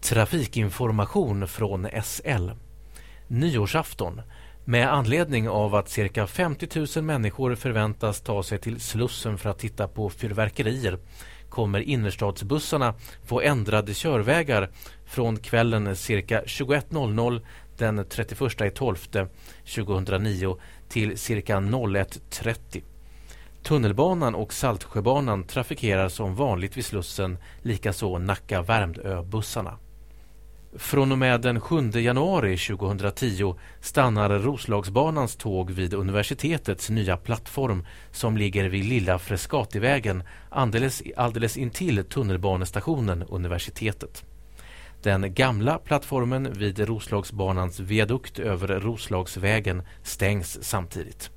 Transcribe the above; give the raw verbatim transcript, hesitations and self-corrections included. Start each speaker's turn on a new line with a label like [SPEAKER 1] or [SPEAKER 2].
[SPEAKER 1] Trafikinformation från S L. Nyårsafton. Med anledning av att cirka femtio tusen människor förväntas ta sig till Slussen för att titta på fyrverkerier kommer innerstadsbussarna få ändrade körvägar från kvällen cirka tjugoett noll noll den trettioförsta december tjugohundranio till cirka ett trettio. Tunnelbanan och Saltsjöbanan trafikerar som vanligt vid Slussen, likaså Nacka-Värmdö-bussarna. Från och med den sjunde januari tjugohundratio stannar Roslagsbanans tåg vid universitetets nya plattform som ligger vid Lilla Frescativägen alldeles, alldeles intill tunnelbanestationen Universitetet. Den gamla plattformen vid Roslagsbanans viadukt över Roslagsvägen stängs samtidigt.